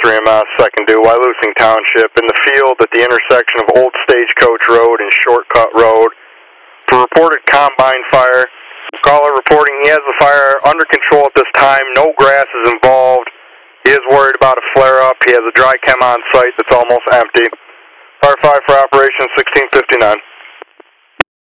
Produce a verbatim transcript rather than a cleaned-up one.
three M S, second due, Wyalusing Township, in the field at the intersection of Old Stagecoach Road and Shortcut Road for reported combine fire. Caller reporting he has the fire under control at this time. No grass is involved. He is worried about a flare-up. He has a dry chem on site that's almost empty. Fire five for operation sixteen fifty-nine.